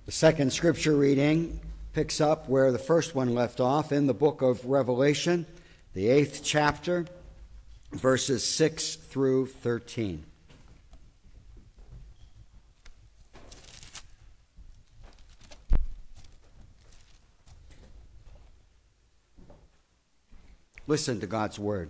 The second scripture reading picks up where the first one left off in the book of Revelation, the 8th chapter, verses 6 through 13. Listen to God's word.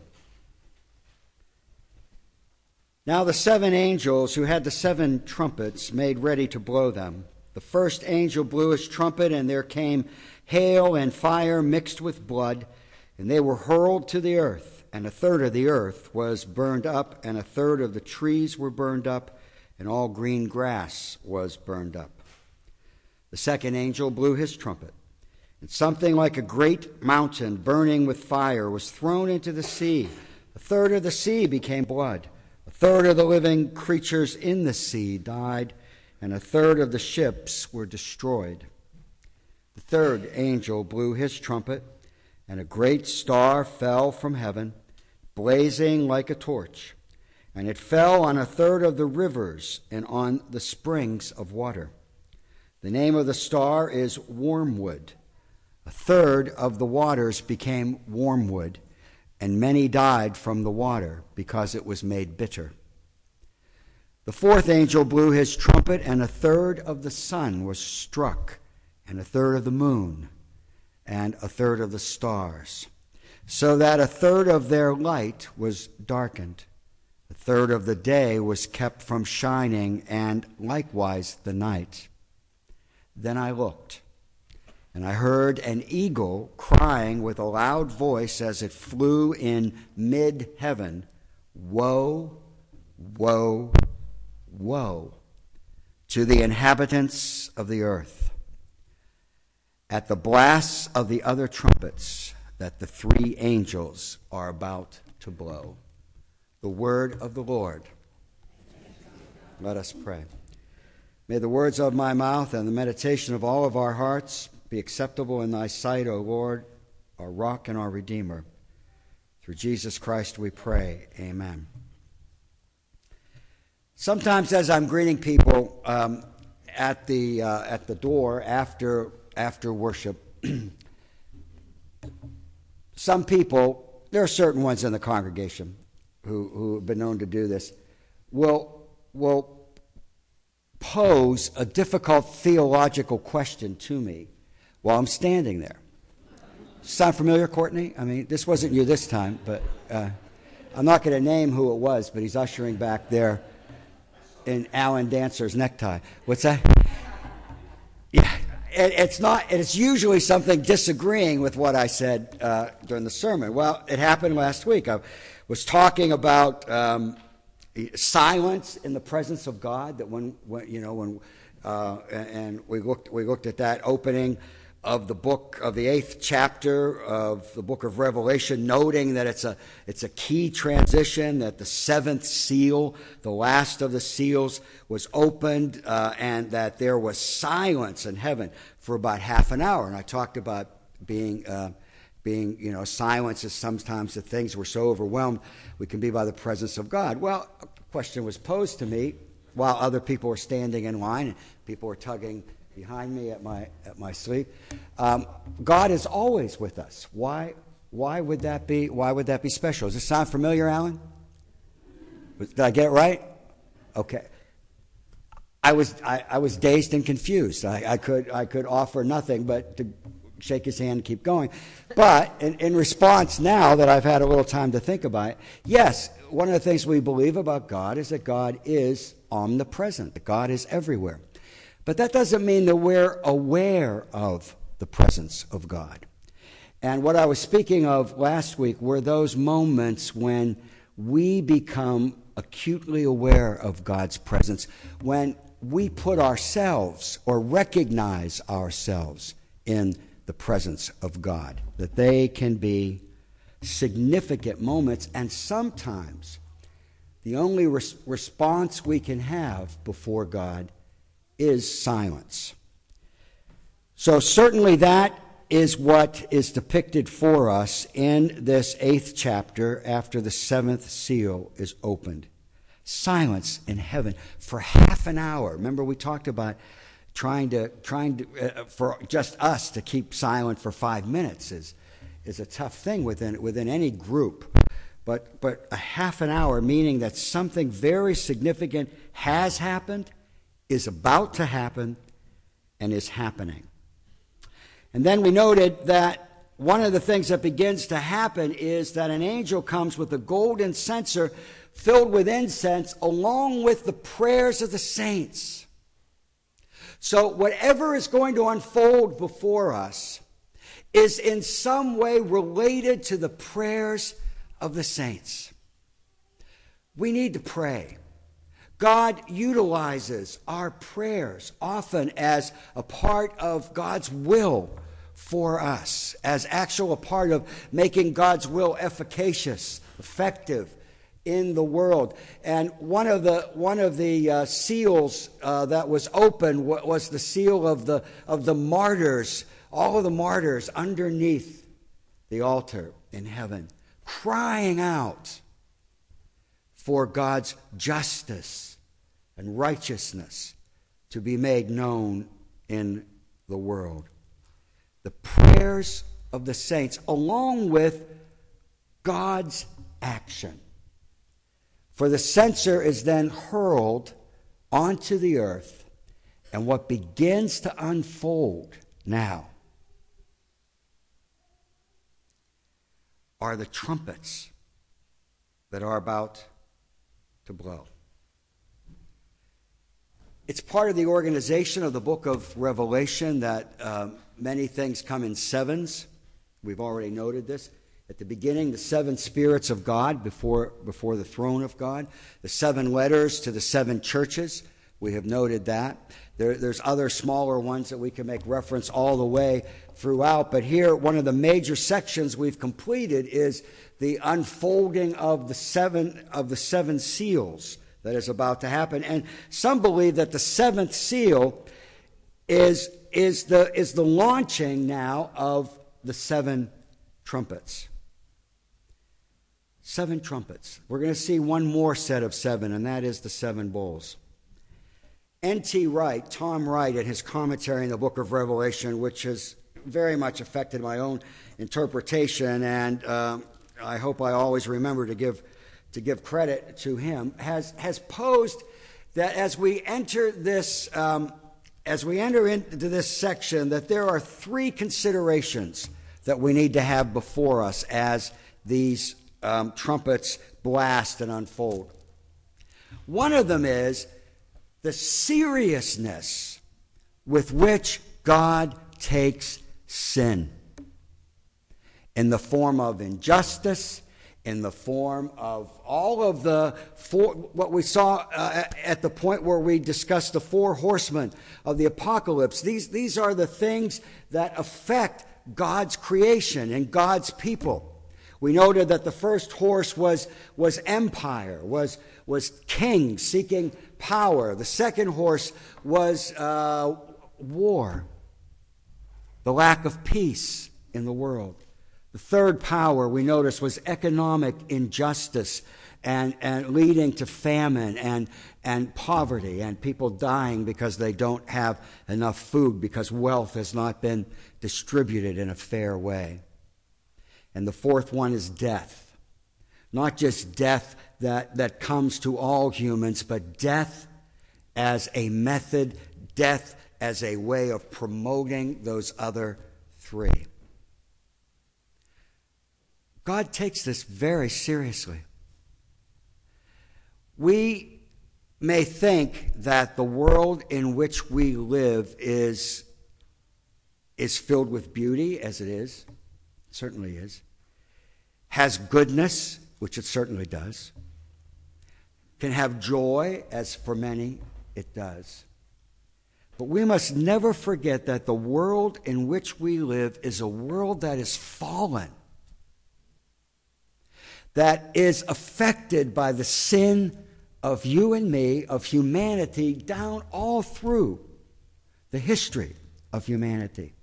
Now the 7 angels who had the 7 trumpets made ready to blow them. The first angel blew his trumpet, and there came hail and fire mixed with blood, and they were hurled to the earth. And a third of the earth was burned up, and a third of the trees were burned up, and all green grass was burned up. The second angel blew his trumpet, and something like a great mountain burning with fire was thrown into the sea. A third of the sea became blood. A third of the living creatures in the sea died, and a third of the ships were destroyed. The third angel blew his trumpet, and a great star fell from heaven, blazing like a torch, and it fell on a third of the rivers and on the springs of water. The name of the star is Wormwood. A third of the waters became wormwood, and many died from the water because it was made bitter. The fourth angel blew his trumpet, and a third of the sun was struck, and a third of the moon, and a third of the stars, so that a third of their light was darkened. A third of the day was kept from shining, and likewise the night. Then I looked, and I heard an eagle crying with a loud voice as it flew in mid-heaven, "Woe, woe, woe to the inhabitants of the earth, at the blasts of the other trumpets that the 3 angels are about to blow." The word of the Lord. Let us pray. May the words of my mouth and the meditation of all of our hearts be acceptable in thy sight, O Lord, our rock and our Redeemer. Through Jesus Christ we pray. Amen. Sometimes as I'm greeting people at the door after worship, some people, there are certain ones in the congregation who have been known to do this, will pose a difficult theological question to me while I'm standing there. Sound familiar, Courtney? I mean, this wasn't you this time, but I'm not going to name who it was, but he's ushering back there in Alan Dancer's necktie. What's that? Yeah, it's usually something disagreeing with what I said during the sermon. Well, it happened last week. I was talking about silence in the presence of God. That and we looked at that opening of the book of the 8th chapter of the book of Revelation, noting that it's a key transition, that the 7th seal, the last of the seals, was opened, and that there was silence in heaven for about half an hour. And I talked about being silence is sometimes the things we're so overwhelmed we can be by the presence of God. Well, a question was posed to me while other people were standing in line and people were tugging behind me at my sleeve. God is always with us. Why would that be? Why would that be special? Does this sound familiar, Alan? Did I get it right? Okay. I was dazed and confused. I could offer nothing but to shake his hand and keep going. But in response, now that I've had a little time to think about it, yes, one of the things we believe about God is that God is omnipresent, that God is everywhere. But that doesn't mean that we're aware of the presence of God. And what I was speaking of last week were those moments when we become acutely aware of God's presence, when we put ourselves or recognize ourselves in the presence of God, that they can be significant moments, and sometimes the only response we can have before God is silence. So certainly that is what is depicted for us in this 8th chapter after the 7th seal is opened. Silence in heaven for half an hour. Remember we talked about trying to for just us to keep silent for 5 minutes is a tough thing within any group. But a half an hour, meaning that something very significant has happened, is about to happen, and is happening. And then we noted that one of the things that begins to happen is that an angel comes with a golden censer filled with incense along with the prayers of the saints. So whatever is going to unfold before us is in some way related to the prayers of the saints. We need to pray. God utilizes our prayers often as a part of God's will for us, as actual a part of making God's will efficacious, effective in the world. And one of the seals that was opened was the seal of the martyrs, all of the martyrs underneath the altar in heaven, crying out for God's justice and righteousness to be made known in the world. The prayers of the saints, along with God's action. For the censer is then hurled onto the earth, and what begins to unfold now are the trumpets that are about to blow. It's part of the organization of the book of Revelation that many things come in sevens. We've already noted this. At the beginning, the seven spirits of God before the throne of God. The seven letters to the seven churches. We have noted that. There's other smaller ones that we can make reference all the way throughout. But here, one of the major sections we've completed is the unfolding of the seven seals that is about to happen. And some believe that the seventh seal is the launching now of the seven trumpets. 7 trumpets. We're going to see one more set of 7, and that is the 7 bowls. N.T. Wright, Tom Wright, in his commentary in the book of Revelation, which has very much affected my own interpretation, and I hope I always remember to give credit to him, has posed that as we enter into this section, that there are 3 considerations that we need to have before us as these trumpets blast and unfold. One of them is the seriousness with which God takes sin in the form of injustice, in the form of all of what we saw at the point where we discussed the 4 horsemen of the apocalypse. These are the things that affect God's creation and God's people. We noted that the first horse was empire, was king seeking power. The second horse was war, the lack of peace in the world. The third power, we noticed, was economic injustice and leading to famine and poverty and people dying because they don't have enough food because wealth has not been distributed in a fair way. And the fourth one is death. Not just death that comes to all humans, but death as a method, death as a way of promoting those other 3. God takes this very seriously. We may think that the world in which we live is filled with beauty, as it is. It certainly is. Has goodness, which it certainly does. Can have joy, as for many it does. But we must never forget that the world in which we live is a world that is fallen, that is affected by the sin of you and me, of humanity, down all through the history of humanity.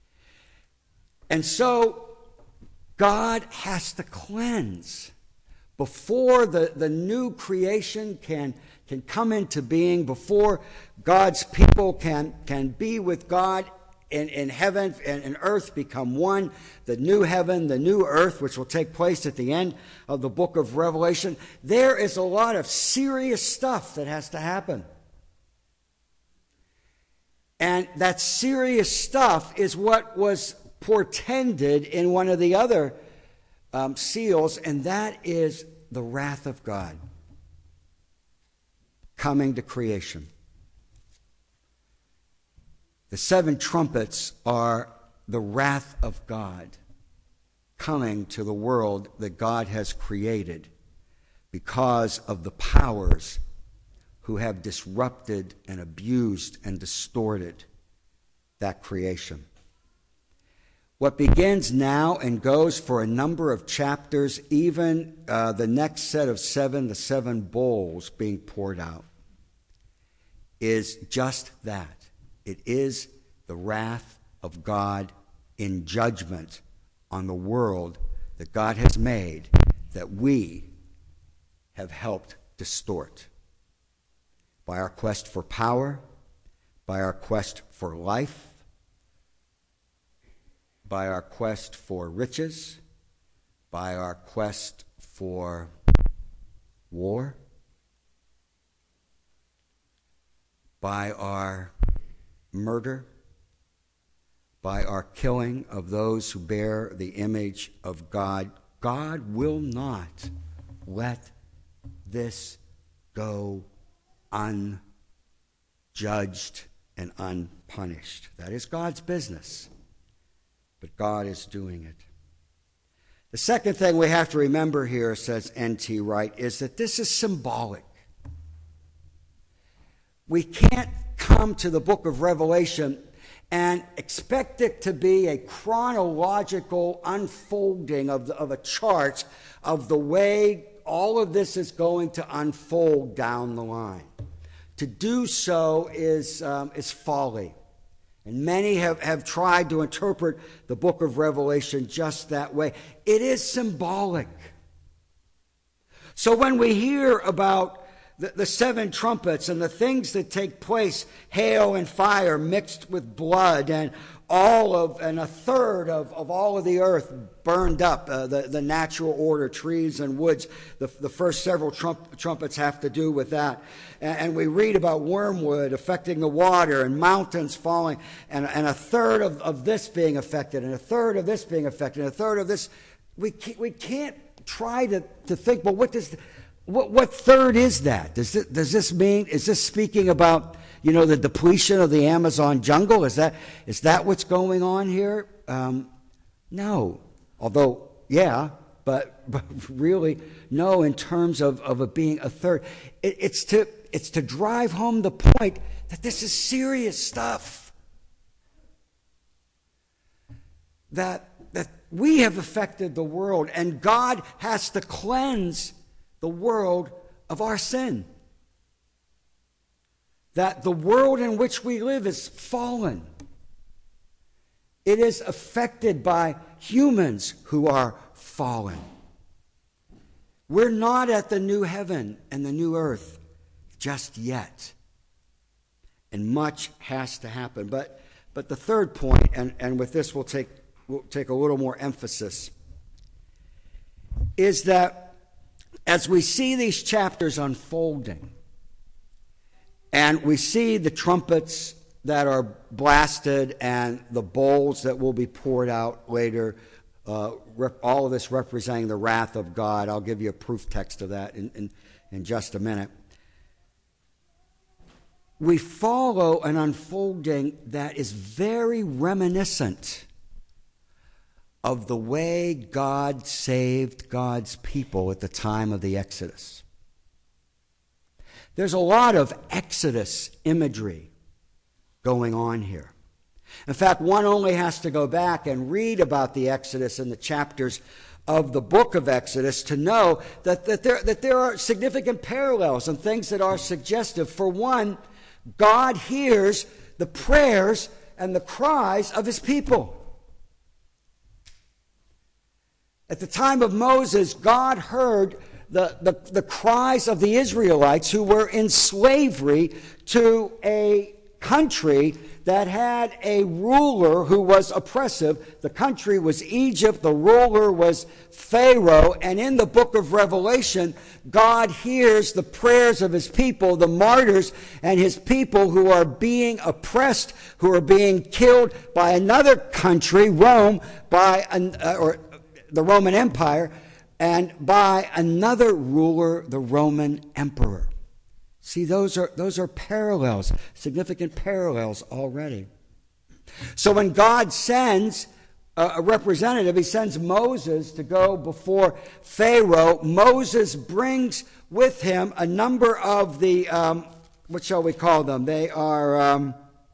And so God has to cleanse before the new creation can come into being, before God's people can be with God in heaven and earth become one, the new heaven, the new earth, which will take place at the end of the book of Revelation, there is a lot of serious stuff that has to happen. And that serious stuff is what was portended in one of the other seals, and that is the wrath of God coming to creation. The 7 trumpets are the wrath of God coming to the world that God has created because of the powers who have disrupted and abused and distorted that creation. What begins now and goes for a number of chapters, even the next set of 7, the 7 bowls being poured out, is just that. It is the wrath of God in judgment on the world that God has made that we have helped distort. By our quest for power, by our quest for life, by our quest for riches, by our quest for war, by our murder, by our killing of those who bear the image of God. God will not let this go unjudged and unpunished. That is God's business, but God is doing it. The second thing we have to remember here, says N.T. Wright, is that this is symbolic. We can't come to the book of Revelation and expect it to be a chronological unfolding of a chart of the way all of this is going to unfold down the line. To do so is folly. And many have tried to interpret the book of Revelation just that way. It is symbolic. So when we hear about the 7 trumpets and the things that take place, hail and fire mixed with blood, and a third of all of the earth burned up, the natural order, trees and woods. The first several trumpets have to do with that. And we read about wormwood affecting the water and mountains falling, and a third of this being affected, and a third of this being affected, and a third of this. We can't try to think, well, what third is that? Does this mean, is this speaking about, the depletion of the Amazon jungle? Is that what's going on here? No. Although, yeah, but really, no, in terms of it being a third. It's to drive home the point that this is serious stuff. That we have affected the world, and God has to cleanse the world of our sin. That the world in which we live is fallen. It is affected by humans who are fallen. We're not at the new heaven and the new earth just yet. And much has to happen. But the third point, and with this we'll take a little more emphasis, is that as we see these chapters unfolding, and we see the trumpets that are blasted and the bowls that will be poured out later, all of this representing the wrath of God. I'll give you a proof text of that in just a minute. We follow an unfolding that is very reminiscent of the way God saved God's people at the time of the Exodus. There's a lot of Exodus imagery going on here. In fact, one only has to go back and read about the Exodus in the chapters of the book of Exodus to know that there are significant parallels and things that are suggestive. For one, God hears the prayers and the cries of his people. At the time of Moses, God heard the cries of the Israelites who were in slavery to a country that had a ruler who was oppressive. The country was Egypt, the ruler was Pharaoh, and in the book of Revelation, God hears the prayers of his people, the martyrs and his people who are being oppressed, who are being killed by another country, Rome, or the Roman Empire, and by another ruler, the Roman emperor. See, those are parallels, significant parallels already. So when God sends a representative, he sends Moses to go before Pharaoh. Moses brings with him a number of the, what shall we call them? They are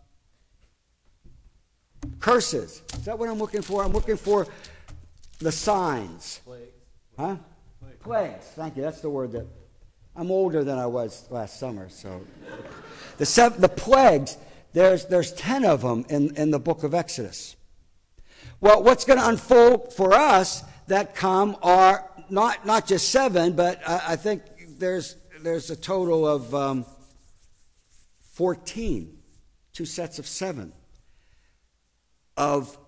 curses. Is that what I'm looking for? I'm looking for the signs. Plagues. Huh? Plagues. Thank you. That's the word that... I'm older than I was last summer, so... The plagues, there's 10 of them in the book of Exodus. Well, what's going to unfold for us that come are not just 7, but I think there's a total of 14, 2 sets of 7, of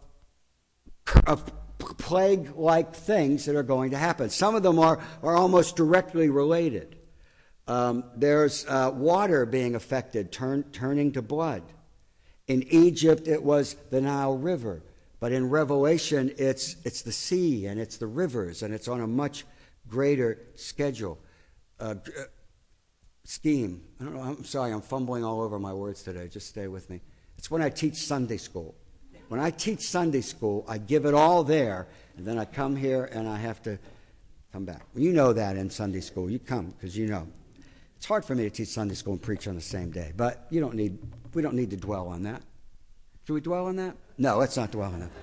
plague-like things that are going to happen. Some of them are almost directly related. There's water being affected, turning to blood. In Egypt, it was the Nile River. But in Revelation, it's the sea and it's the rivers, and it's on a much greater scheme. I don't know. I'm sorry. I'm fumbling all over my words today. Just stay with me. It's when I teach Sunday school. When I teach Sunday school, I give it all there, and then I come here and I have to come back. You know that in Sunday school. You come because you know. It's hard for me to teach Sunday school and preach on the same day, but we don't need to dwell on that. Should we dwell on that? No, let's not dwell on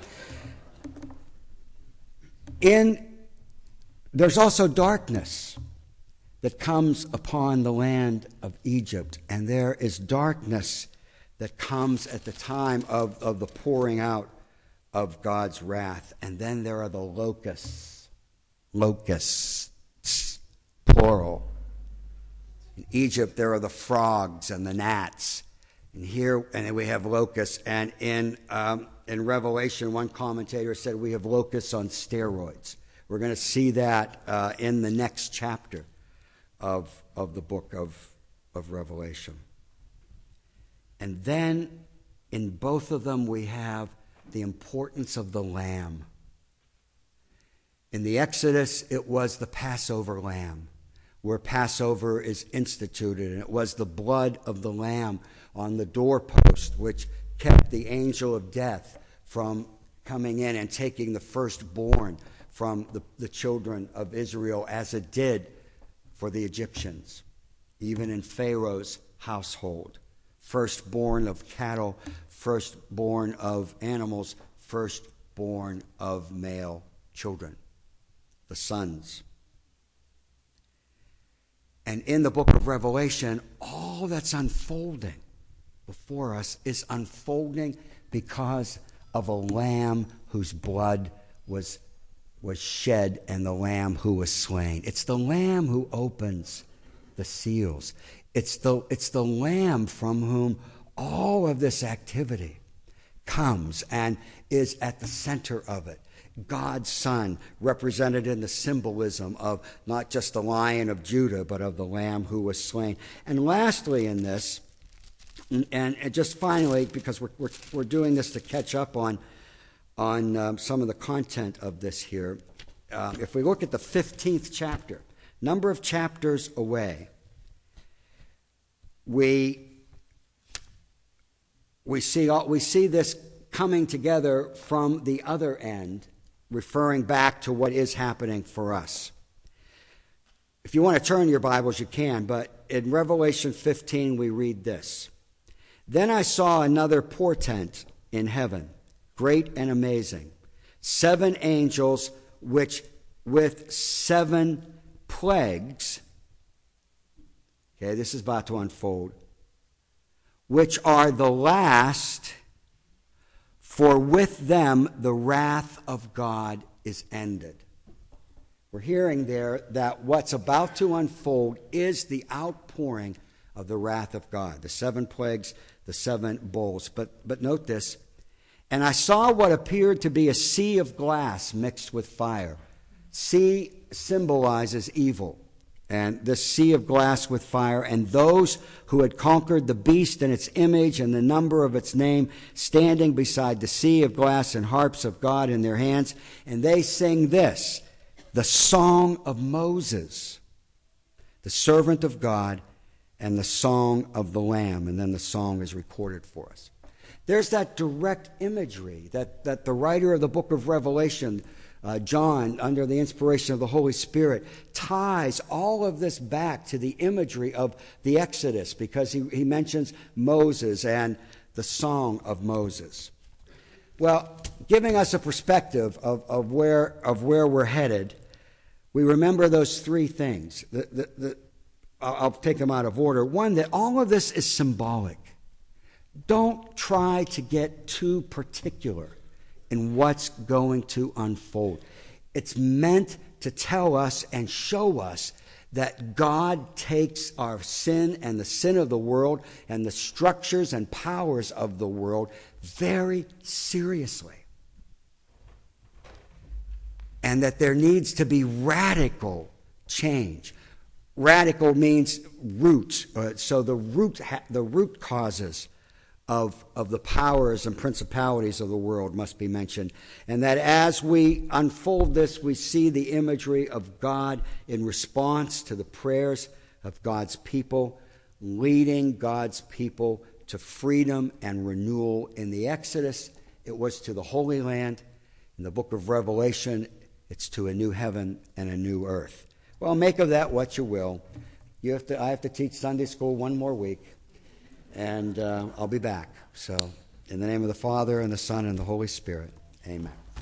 that. There's also darkness that comes upon the land of Egypt, and there is darkness that comes at the time of the pouring out of God's wrath. And then there are the locusts, plural. In Egypt, there are the frogs and the gnats. And then we have locusts. And in Revelation, one commentator said we have locusts on steroids. We're going to see that in the next chapter of the book of Revelation. And then in both of them, we have the importance of the lamb. In the Exodus, it was the Passover lamb, where Passover is instituted, and it was the blood of the lamb on the doorpost which kept the angel of death from coming in and taking the firstborn from the children of Israel, as it did for the Egyptians, even in Pharaoh's household. Firstborn of cattle, firstborn of animals, firstborn of male children, the sons. And in the book of Revelation, all that's unfolding before us is unfolding because of a lamb whose blood was shed and the lamb who was slain. It's the lamb who opens the seals. It's the lamb from whom all of this activity comes and is at the center of it. God's Son, represented in the symbolism of not just the Lion of Judah, but of the Lamb who was slain. And lastly in this, and just finally, because we're doing this to catch up on some of the content of this here, if we look at the 15th chapter, number of chapters away, we see this coming together from the other end, referring back to what is happening for us. If you want to turn your Bibles, you can, but in Revelation 15 we read this. Then I saw another portent in heaven, great and amazing, 7 angels which with 7 plagues, okay, this is about to unfold, which are the last, for with them the wrath of God is ended. We're hearing there that what's about to unfold is the outpouring of the wrath of God, the 7 plagues, the 7 bowls. But note this, and I saw what appeared to be a sea of glass mixed with fire. Sea symbolizes evil, and this sea of glass with fire, and those who had conquered the beast and its image and the number of its name, standing beside the sea of glass and harps of God in their hands, and they sing this, the song of Moses, the servant of God, and the song of the Lamb. And then the song is recorded for us. There's that direct imagery that the writer of the book of Revelation, John, under the inspiration of the Holy Spirit, ties all of this back to the imagery of the Exodus, because he mentions Moses and the song of Moses. Well, giving us a perspective of where we're headed, we remember those 3 things. I'll take them out of order. One, that all of this is symbolic. Don't try to get too particular in what's going to unfold. It's meant to tell us and show us that God takes our sin and the sin of the world and the structures and powers of the world very seriously. And that there needs to be radical change. Radical means root. So the root causes of the powers and principalities of the world must be mentioned. And that as we unfold this, we see the imagery of God in response to the prayers of God's people, leading God's people to freedom and renewal. In the Exodus, it was to the Holy Land. In the book of Revelation, it's to a new heaven and a new earth. Well, make of that what you will. I have to teach Sunday school 1 more week, and I'll be back. So, in the name of the Father, and the Son, and the Holy Spirit, amen.